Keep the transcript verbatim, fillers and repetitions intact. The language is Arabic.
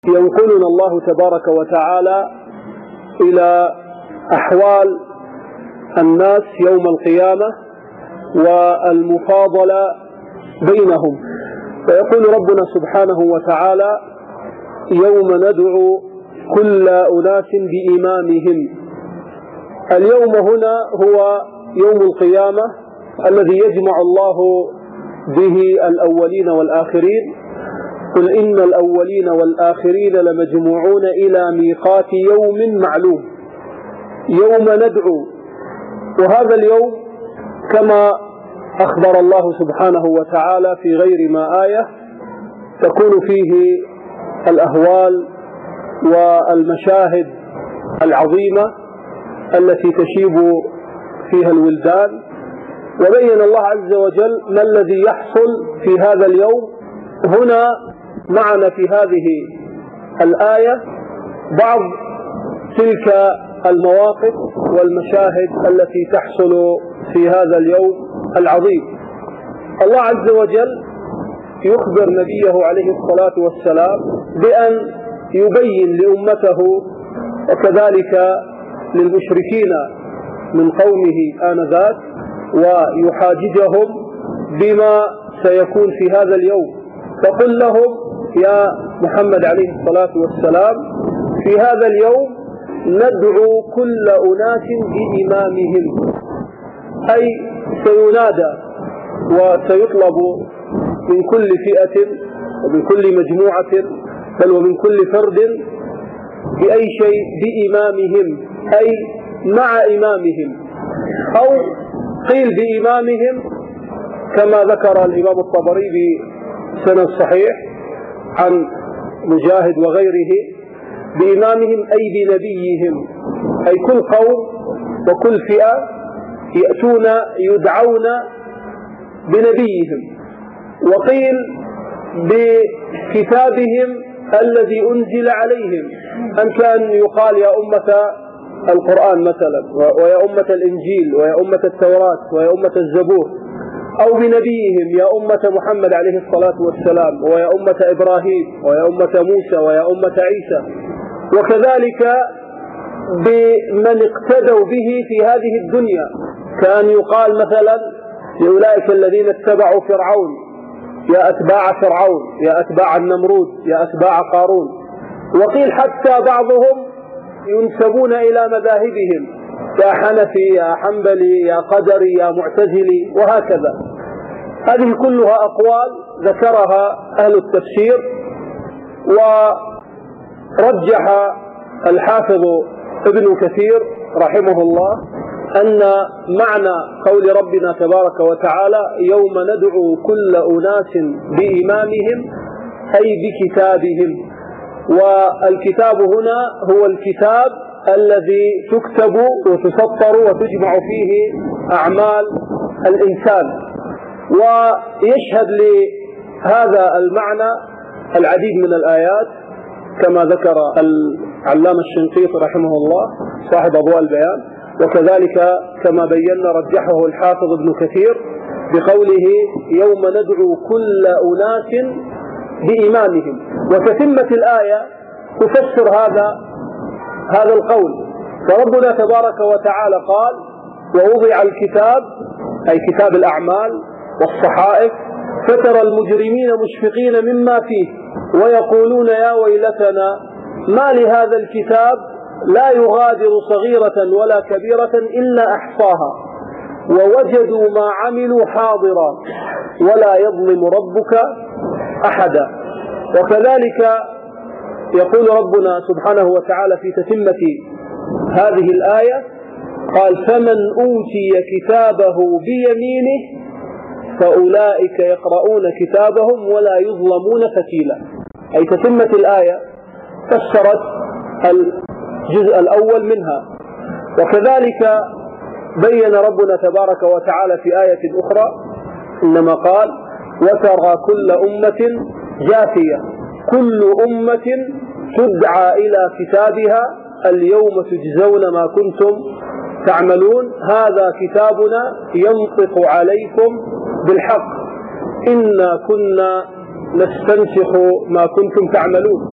ينقلنا الله تبارك وتعالى إلى أحوال الناس يوم القيامة والمفاضلة بينهم. فيقول ربنا سبحانه وتعالى: يوم ندعو كل أناس بإمامهم. اليوم هنا هو يوم القيامة الذي يجمع الله به الأولين والآخرين. قل إن الأولين والآخرين لمجموعون إلى ميقات يوم معلوم. يوم ندعو، وهذا اليوم كما أخبر الله سبحانه وتعالى في غير ما آية تكون فيه الأهوال والمشاهد العظيمة التي تشيب فيها الولدان. وبين الله عز وجل ما الذي يحصل في هذا اليوم. هنا معنا في هذه الآية بعض تلك المواقف والمشاهد التي تحصل في هذا اليوم العظيم. الله عز وجل يخبر نبيه عليه الصلاة والسلام بأن يبين لأمته وكذلك للمشركين من قومه آنذاك ويحاججهم بما سيكون في هذا اليوم. فقل لهم يا محمد عليه الصلاة والسلام: في هذا اليوم ندعو كل أناس بإمامهم، أي سينادى وسيطلب من كل فئة ومن كل مجموعة بل ومن كل فرد بأي شيء بإمامهم، أي مع إمامهم، أو قيل بإمامهم كما ذكر الإمام الطبري بسند صحيح عن مجاهد وغيره: بإمامهم أي بنبيهم، أي كل قوم وكل فئة يأتون يدعون بنبيهم. وقيل بكتابهم الذي أنزل عليهم، أن كان يقال يا أمة القرآن مثلا، ويا أمة الإنجيل، ويا أمة التوراة، ويا أمة الزبور، أو بنبيهم يا أمة محمد عليه الصلاة والسلام، ويا أمة إبراهيم، ويا أمة موسى، ويا أمة عيسى. وكذلك بمن اقتدوا به في هذه الدنيا، كان يقال مثلا لأولئك الذين اتبعوا فرعون: يا أتباع فرعون، يا أتباع النمرود، يا أتباع قارون. وقيل حتى بعضهم ينسبون إلى مذاهبهم: يا حنفي، يا حنبلي، يا قدري، يا معتزلي، وهكذا. هذه كلها أقوال ذكرها أهل التفسير. ورجح الحافظ ابن كثير رحمه الله أن معنى قول ربنا تبارك وتعالى: يوم ندعو كل أناس بإمامهم، أي بكتابهم. والكتاب هنا هو الكتاب الذي تكتب وتسطر وتجمع فيه أعمال الإنسان. ويشهد لهذا المعنى العديد من الآيات كما ذكر العلامة الشنقيطي رحمه الله صاحب أضواء البيان، وكذلك كما بينا رجحه الحافظ ابن كثير بقوله: يوم ندعو كل أناس بإمامهم. وتتمة الآية تفسر هذا هذا القول. فربنا تبارك وتعالى قال: ووضع الكتاب، أي كتاب الأعمال والصحائف، فترى المجرمين مشفقين مما فيه ويقولون يا ويلتنا ما لهذا الكتاب لا يغادر صغيرة ولا كبيرة إلا أحصاها ووجدوا ما عملوا حاضرا ولا يظلم ربك أحدا. وكذلك يقول ربنا سبحانه وتعالى في تتمة هذه الآية قال: فمن أوتي كتابه بيمينه فأولئك يقرؤون كتابهم ولا يظلمون فتيلا. أي تتمة الآية فسرت الجزء الأول منها. وكذلك بين ربنا تبارك وتعالى في آية أخرى إنما قال: وترى كل أمة جاثية كل أمة تدعى إلى كتابها اليوم تجزون ما كنتم تعملون هذا كتابنا ينطق عليكم بالحق إنا كنا نستنسخ ما كنتم تعملون.